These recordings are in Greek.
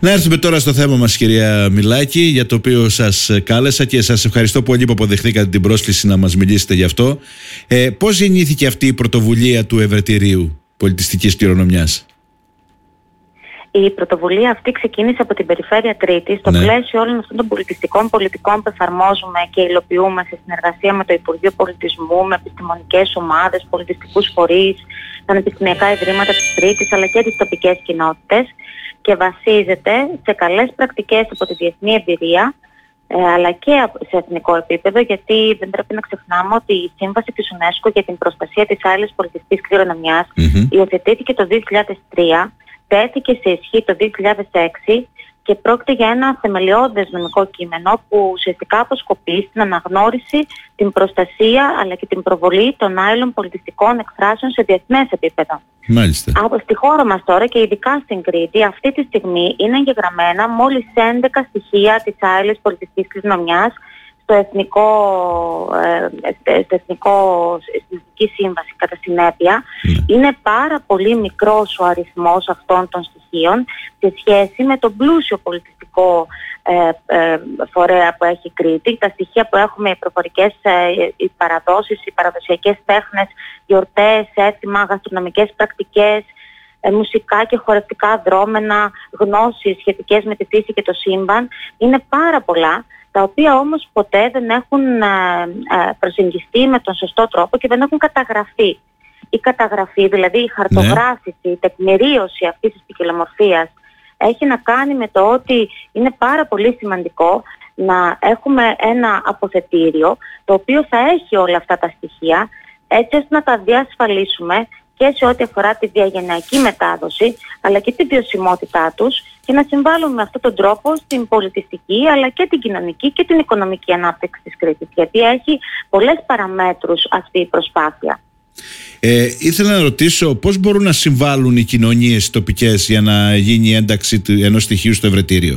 Να έρθουμε τώρα στο θέμα μας, κυρία Μιλάκη, για το οποίο σας κάλεσα και σας ευχαριστώ πολύ που αποδεχθήκατε την πρόσκληση να μας μιλήσετε γι' αυτό. Πώς γεννήθηκε αυτή η πρωτοβουλία του Ευρετηρίου Πολιτιστικής Κληρονομιάς? Η πρωτοβουλία αυτή ξεκίνησε από την Περιφέρεια Κρήτης στο πλαίσιο όλων αυτών των πολιτιστικών πολιτικών που εφαρμόζουμε και υλοποιούμε σε συνεργασία με το Υπουργείο Πολιτισμού, με επιστημονικές ομάδες, πολιτιστικούς φορείς, τα πανεπιστημιακά ιδρύματα της Κρήτης αλλά και τις τοπικές κοινότητες, και βασίζεται σε καλές πρακτικές από τη διεθνή εμπειρία αλλά και σε εθνικό επίπεδο, γιατί δεν πρέπει να ξεχνάμε ότι η Σύμβαση της UNESCO για την προστασία της άειλης πολιτιστικής κληρονομιάς υιοθετήθηκε το 2003, τέθηκε σε ισχύ το 2006 και πρόκειται για ένα θεμελιώδες νομικό κείμενο που ουσιαστικά αποσκοπεί στην αναγνώριση, την προστασία αλλά και την προβολή των άειλων πολιτιστικών εκφράσεων σε διεθνές επίπεδο. Μάλιστα. Στη χώρα μας τώρα και ειδικά στην Κρήτη αυτή τη στιγμή είναι εγγεγραμμένα μόλις 11 στοιχεία της άειλης πολιτιστικής κληρονομιάς στην Εθνική Σύμβαση κατά συνέπεια. Είναι πάρα πολύ μικρός ο αριθμός αυτών των στοιχείων σε σχέση με τον πλούσιο πολιτιστικό φορέα που έχει η Κρήτη. Τα στοιχεία που έχουμε, οι προφορικές οι παραδόσεις, οι παραδοσιακές τέχνες, γιορτές, έθιμα, γαστρονομικές πρακτικές, μουσικά και χορευτικά δρόμενα, γνώσεις σχετικές με τη φύση και το σύμπαν, είναι πάρα πολλά, τα οποία όμως ποτέ δεν έχουν προσεγγιστεί με τον σωστό τρόπο και δεν έχουν καταγραφεί. Η καταγραφή, δηλαδή η χαρτογράφηση, η τεκμηρίωση αυτής της ποικιλομορφίας έχει να κάνει με το ότι είναι πάρα πολύ σημαντικό να έχουμε ένα αποθετήριο το οποίο θα έχει όλα αυτά τα στοιχεία, έτσι ώστε να τα διασφαλίσουμε και σε ό,τι αφορά τη διαγενειακή μετάδοση αλλά και τη βιωσιμότητά τους, και να συμβάλλουν με αυτόν τον τρόπο στην πολιτιστική αλλά και την κοινωνική και την οικονομική ανάπτυξη της Κρήτης, γιατί έχει πολλές παραμέτρους αυτή η προσπάθεια. Ήθελα να ρωτήσω πώς μπορούν να συμβάλλουν οι κοινωνίες τοπικές για να γίνει η ένταξη ενός στοιχείου στο Ευρετήριο.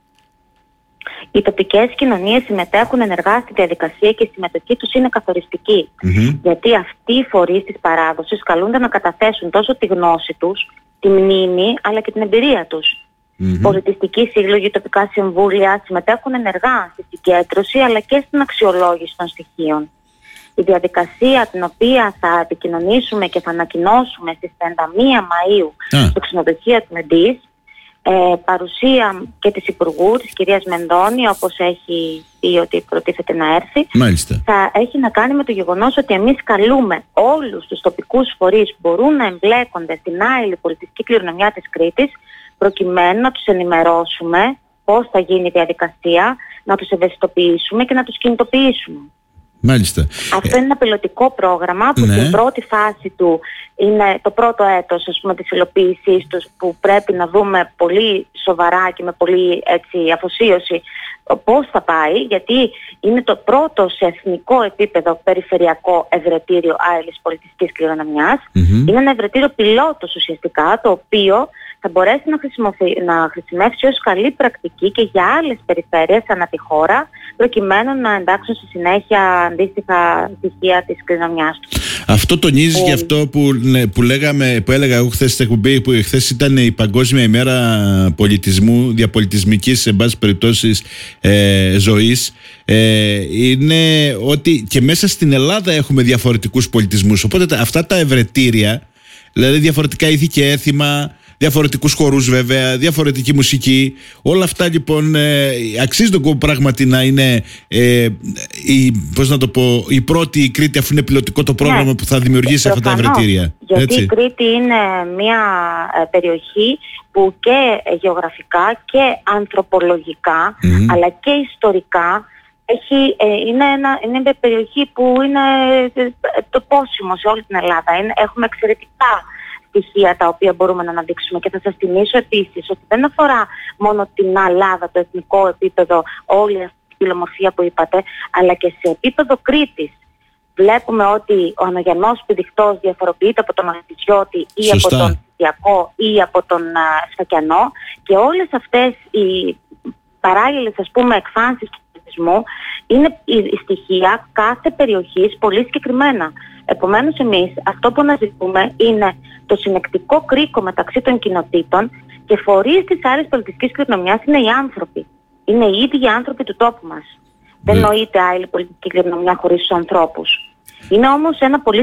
Οι τοπικές κοινωνίες συμμετέχουν ενεργά στη διαδικασία και η συμμετοχή τους είναι καθοριστική. Γιατί αυτοί οι φορείς της παράδοσης καλούνται να καταθέσουν τόσο τη γνώση τους, τη μνήμη, αλλά και την εμπειρία τους. Πολιτιστικοί σύλλογοι, τοπικά συμβούλια συμμετέχουν ενεργά στη συγκέντρωση αλλά και στην αξιολόγηση των στοιχείων. Η διαδικασία την οποία θα επικοινωνήσουμε και θα ανακοινώσουμε στις 31 Μαΐου στο ξενοδοχείο του Μεντής, παρουσία και της Υπουργού, της κυρίας Μενδώνη, όπως έχει πει ότι προτίθεται να έρθει. Μάλιστα. Θα έχει να κάνει με το γεγονός ότι εμείς καλούμε όλους τους τοπικούς φορείς που μπορούν να εμπλέκονται στην άειλη πολιτιστική κληρονομιά της Κρήτης, προκειμένου να τους ενημερώσουμε πώς θα γίνει η διαδικασία, να τους ευαισθητοποιήσουμε και να τους κινητοποιήσουμε. Μάλιστα. Αυτό είναι ένα πιλωτικό πρόγραμμα που στην πρώτη φάση του είναι το πρώτο έτος, ας πούμε, της υλοποίησής τους, που πρέπει να δούμε πολύ σοβαρά και με πολύ αφοσίωση πώς θα πάει, γιατί είναι το πρώτο σε εθνικό επίπεδο περιφερειακό ευρετήριο άειλης πολιτιστικής κληρονομιάς. Είναι ένα ευρετήριο πιλότος ουσιαστικά, το οποίο θα μπορέσει να χρησιμεύσει ως καλή πρακτική και για άλλες περιφέρειες ανά τη χώρα, προκειμένου να εντάξουν στη συνέχεια αντίστοιχα στοιχεία της κληρονομιάς του. Αυτό τονίζει και αυτό που έλεγα εγώ χθες στην εκπομπή, που χθες ήταν η Παγκόσμια ημέρα πολιτισμού, διαπολιτισμικής σε μπάση περιπτώσεις ζωής. Είναι ότι και μέσα στην Ελλάδα έχουμε διαφορετικούς πολιτισμούς, οπότε αυτά τα ευρετήρια, δηλαδή διαφορετικά ήθη και έθιμα, διαφορετικούς χορούς βέβαια, διαφορετική μουσική, όλα αυτά λοιπόν αξίζει τον κόπο πράγματι να είναι η πρώτη Κρήτη, αφού είναι πιλωτικό το πρόγραμμα που θα δημιουργήσει αυτά τα ευρετήρια. Γιατί η Κρήτη είναι μια περιοχή που και γεωγραφικά και ανθρωπολογικά αλλά και ιστορικά είναι μια περιοχή που είναι το πόσιμο σε όλη την Ελλάδα. Έχουμε εξαιρετικά στοιχεία τα οποία μπορούμε να αναδείξουμε, και θα σας θυμίσω επίσης ότι δεν αφορά μόνο την Ελλάδα, το εθνικό επίπεδο, όλη αυτή την ποικιλομορφία που είπατε, αλλά και σε επίπεδο Κρήτης. Βλέπουμε ότι ο Ανογεννός πηδικτός διαφοροποιείται από τον Αλυσιώτη ή από τον Σιτιακό ή από τον Σφακιανό, και όλες αυτές οι παράλληλες, ας πούμε, εκφάνσεις του πολιτισμού είναι η στοιχεία κάθε περιοχής πολύ συγκεκριμένα. Επομένως εμείς αυτό που αναζητούμε είναι το συνεκτικό κρίκο μεταξύ των κοινοτήτων Και φορείς της άλλης πολιτικής κληρονομιάς είναι οι άνθρωποι. Είναι οι ίδιοι άνθρωποι του τόπου μας. Δεν νοείται άλλη πολιτική κληρονομιά χωρίς τους ανθρώπους. Είναι όμως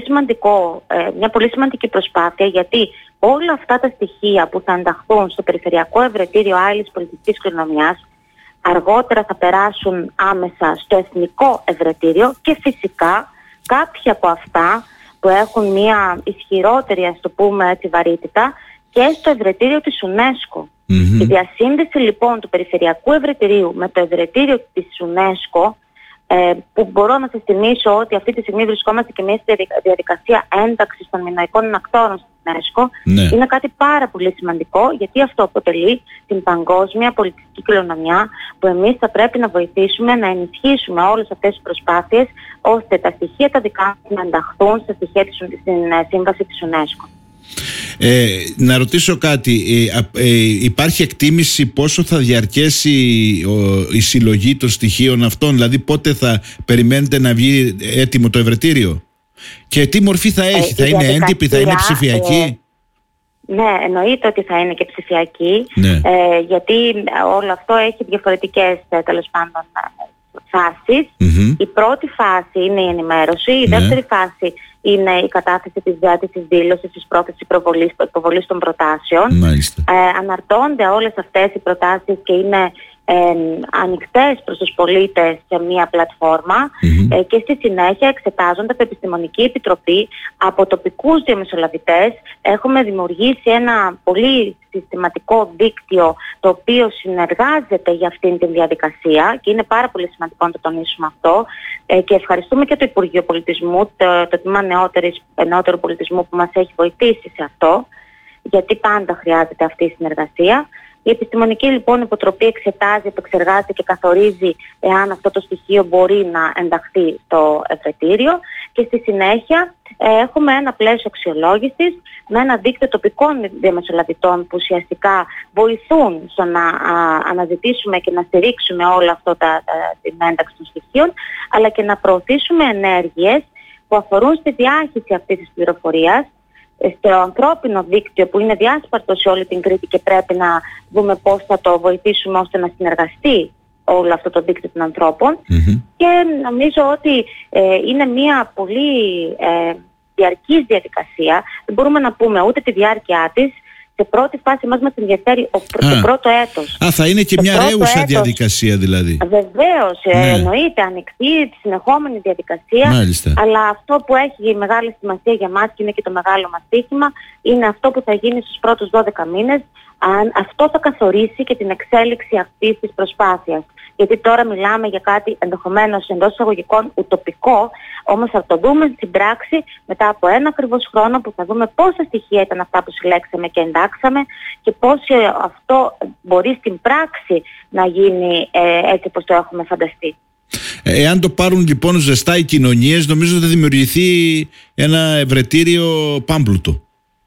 μια πολύ σημαντική προσπάθεια, γιατί όλα αυτά τα στοιχεία που θα ενταχθούν στο περιφερειακό ευρετήριο άλλης πολιτικής κληρονομιάς αργότερα θα περάσουν άμεσα στο εθνικό ευρετήριο και φυσικά κάποια από αυτά που έχουν μια ισχυρότερη, ας το πούμε έτσι, βαρύτητα και στο ευρετήριο της UNESCO. Η διασύνδεση λοιπόν του περιφερειακού ευρετηρίου με το ευρετήριο της UNESCO, που μπορώ να σας θυμίσω ότι αυτή τη στιγμή βρισκόμαστε και μια διαδικασία ένταξης των μινωικών ανακτόρων στην UNESCO, είναι κάτι πάρα πολύ σημαντικό, γιατί αυτό αποτελεί την παγκόσμια πολιτιστική κληρονομιά που εμείς θα πρέπει να βοηθήσουμε να ενισχύσουμε όλες αυτές τις προσπάθειες, ώστε τα στοιχεία τα δικά μας να ενταχθούν στα στοιχεία στην σύμβαση της UNESCO. Να ρωτήσω κάτι, υπάρχει εκτίμηση πόσο θα διαρκέσει η συλλογή των στοιχείων αυτών, δηλαδή πότε θα περιμένετε να βγει έτοιμο το ευρετήριο και τι μορφή θα έχει, θα είναι έντυπη, θα είναι ψηφιακή? Ναι, εννοείται ότι θα είναι και ψηφιακή, γιατί όλο αυτό έχει διαφορετικές τέλος πάντων φάσεις. Η πρώτη φάση είναι η ενημέρωση, η δεύτερη φάση είναι η κατάθεση της διάτησης δήλωσης της πρόθεσης υποβολής των προτάσεων. Αναρτώνται όλες αυτές οι προτάσεις και είναι ανοιχτές προς τους πολίτες σε μια πλατφόρμα και στη συνέχεια εξετάζονται από Επιστημονική Επιτροπή από τοπικούς διαμεσολαβητές. Έχουμε δημιουργήσει ένα πολύ συστηματικό δίκτυο το οποίο συνεργάζεται για αυτήν την διαδικασία και είναι πάρα πολύ σημαντικό να το τονίσουμε αυτό, και ευχαριστούμε και το Υπουργείο Πολιτισμού, το Τμήμα Νεότερου Πολιτισμού που μας έχει βοηθήσει σε αυτό, γιατί πάντα χρειάζεται αυτή η συνεργασία. Η Επιστημονική λοιπόν Επιτροπή εξετάζει, επεξεργάζεται και καθορίζει εάν αυτό το στοιχείο μπορεί να ενταχθεί στο ευρετήριο και στη συνέχεια έχουμε ένα πλαίσιο αξιολόγησης με ένα δίκτυο τοπικών διαμεσολαβητών που ουσιαστικά βοηθούν στο να αναζητήσουμε και να στηρίξουμε όλα αυτό την ένταξη των στοιχείων, αλλά και να προωθήσουμε ενέργειες που αφορούν στη διάχυση αυτής της πληροφορίας, στο ανθρώπινο δίκτυο που είναι διάσπαρτο σε όλη την Κρήτη και πρέπει να δούμε πώς θα το βοηθήσουμε ώστε να συνεργαστεί όλο αυτό το δίκτυο των ανθρώπων. Και νομίζω ότι είναι μια πολύ διαρκής διαδικασία. Δεν μπορούμε να πούμε ούτε τη διάρκεια της. Σε πρώτη φάση μας ενδιαφέρει το πρώτο έτος. Θα είναι και μια ρέουσα διαδικασία δηλαδή. Βεβαίως, εννοείται ανοιχτή, συνεχόμενη διαδικασία. Μάλιστα. Αλλά αυτό που έχει μεγάλη σημασία για μας και είναι και το μεγάλο μας στοίχημα είναι αυτό που θα γίνει στους πρώτους 12 μήνες. Αυτό θα καθορίσει και την εξέλιξη αυτής της προσπάθειας. Γιατί τώρα μιλάμε για κάτι ενδεχομένως εντός εισαγωγικών ουτοπικό, όμως θα το δούμε στην πράξη μετά από ένα ακριβώς χρόνο που θα δούμε πόσα στοιχεία ήταν αυτά που συλλέξαμε και εντάξαμε και πώς αυτό μπορεί στην πράξη να γίνει έτσι όπως το έχουμε φανταστεί. Εάν το πάρουν λοιπόν ζεστά οι κοινωνίες, νομίζω θα δημιουργηθεί ένα ευρετήριο πάμπλουτο.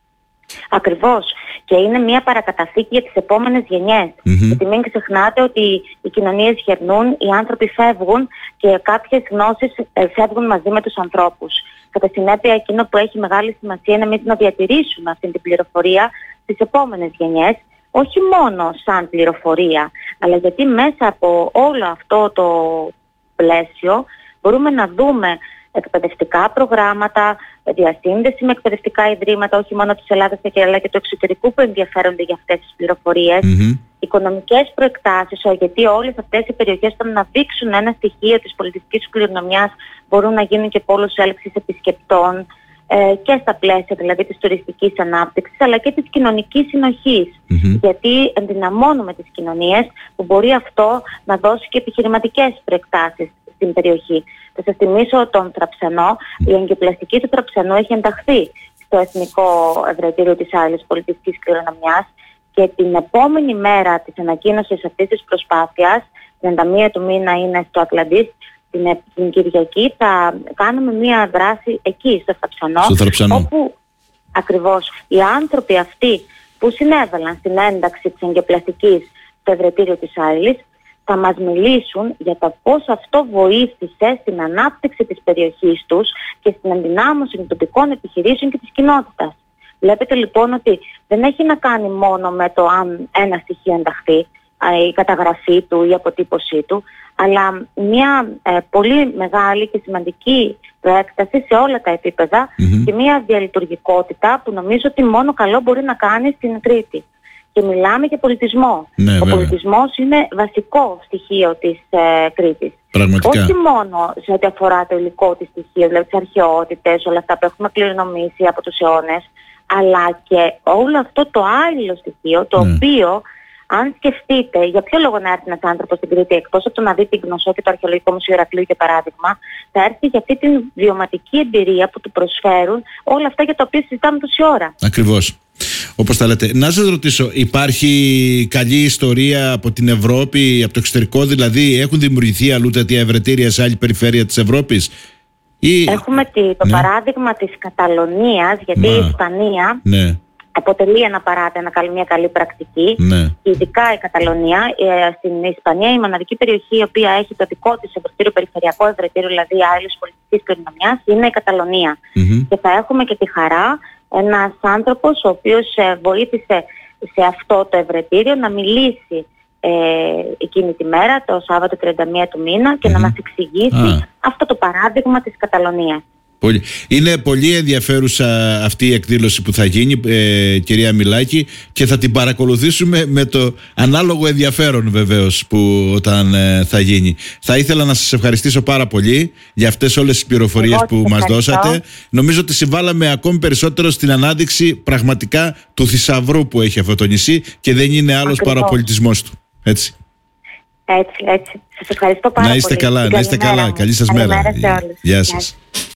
Ακριβώς. Και είναι μια παρακαταθήκη για τις επόμενες γενιές. Γιατί μην ξεχνάτε ότι οι κοινωνίες γερνούν, οι άνθρωποι φεύγουν και κάποιες γνώσεις φεύγουν μαζί με τους ανθρώπους. Κατά συνέπεια, εκείνο που έχει μεγάλη σημασία είναι εμείς να διατηρήσουμε αυτή την πληροφορία στις επόμενες γενιές, όχι μόνο σαν πληροφορία, αλλά γιατί μέσα από όλο αυτό το πλαίσιο μπορούμε να δούμε εκπαιδευτικά προγράμματα, διασύνδεση με εκπαιδευτικά ιδρύματα, όχι μόνο της Ελλάδας αλλά και του εξωτερικού που ενδιαφέρονται για αυτές τις πληροφορίες, οικονομικές προεκτάσεις, γιατί όλες αυτές οι περιοχές που να δείξουν ένα στοιχείο της πολιτιστικής κληρονομιάς μπορούν να γίνουν και πόλους έλξης επισκεπτών και στα πλαίσια δηλαδή της τουριστικής ανάπτυξης αλλά και της κοινωνικής συνοχής, γιατί ενδυναμώνουμε τις κοινωνίες που μπορεί αυτό να δώσει και επιχειρηματικές προεκτάσεις στην περιοχή. Θα σας θυμίσω τον Θραψανό. Η εγκυπλαστική του Θραψανού έχει ενταχθεί στο Εθνικό Ευρετήριο της Άλλης Πολιτιστικής Κληρονομιάς και την επόμενη μέρα της ανακοίνωσης αυτής της προσπάθειας, την 31 του μήνα είναι στο Ατλαντής, την Κυριακή θα κάνουμε μία δράση εκεί στο Θραψανό, όπου ακριβώς οι άνθρωποι αυτοί που συνέβαλαν στην ένταξη της εγκυπλαστικής στο Ευρετήριο της Άλλης θα μας μιλήσουν για το πώς αυτό βοήθησε στην ανάπτυξη της περιοχής τους και στην ενδυνάμωση των τοπικών επιχειρήσεων και της κοινότητας. Βλέπετε λοιπόν ότι δεν έχει να κάνει μόνο με το αν ένα στοιχείο ενταχθεί, η καταγραφή του ή η αποτύπωσή του, αλλά μια πολύ μεγάλη και σημαντική προέκταση σε όλα τα επίπεδα και μια διαλειτουργικότητα που νομίζω ότι μόνο καλό μπορεί να κάνει στην Κρήτη. Και μιλάμε για πολιτισμό. Ναι, ο πολιτισμός είναι βασικό στοιχείο της Κρήτης. Πραγματικά. Όχι μόνο σε ό,τι αφορά το υλικό της στοιχείο, δηλαδή τις αρχαιότητες, όλα αυτά που έχουμε κληρονομήσει από τους αιώνες, αλλά και όλο αυτό το άλλο στοιχείο, το οποίο, αν σκεφτείτε, για ποιο λόγο να έρθει ένας άνθρωπος στην Κρήτη, εκτός από το να δει την Γνωσό και το Αρχαιολογικό Μουσείο Ηρακλείου για παράδειγμα, θα έρθει για αυτή την βιωματική εμπειρία που του προσφέρουν όλα αυτά για τα οποία συζητάμε τόση ώρα. Ακριβώς. Όπως τα λέτε. Να σας ρωτήσω, υπάρχει καλή ιστορία από την Ευρώπη, από το εξωτερικό δηλαδή, έχουν δημιουργηθεί αλλού τέτοια ευρετήρια σε άλλη περιφέρεια της Ευρώπης? Έχουμε το παράδειγμα της Καταλωνίας, γιατί η Ισπανία αποτελεί μια καλή πρακτική, και ειδικά η Καταλωνία. Στην Ισπανία η μοναδική περιοχή η οποία έχει το δικό της ευρετήριο, περιφερειακό ευρετήριο, δηλαδή άλλης πολιτικής κληρονομιάς, είναι η Καταλωνία. Και θα έχουμε και τη χαρά ένας άνθρωπος ο οποίος βοήθησε σε αυτό το ευρετήριο να μιλήσει εκείνη τη μέρα, το Σάββατο 31 του μήνα, και να μας εξηγήσει αυτό το παράδειγμα της Καταλωνίας. Είναι πολύ ενδιαφέρουσα αυτή η εκδήλωση που θα γίνει, κυρία Μιλάκη, και θα την παρακολουθήσουμε με το ανάλογο ενδιαφέρον βεβαίως που όταν θα γίνει. Θα ήθελα να σας ευχαριστήσω πάρα πολύ για αυτές όλες τις πληροφορίες που μας δώσατε. Νομίζω ότι συμβάλαμε ακόμη περισσότερο στην ανάδειξη πραγματικά του θησαυρού που έχει αυτό το νησί, και δεν είναι άλλος παρά ο πολιτισμός του. Έτσι. Έτσι. Σας ευχαριστώ πάρα πολύ. Να είστε καλά. Καλή σας μέρα. Καλημέρα σε όλους. Γεια σας.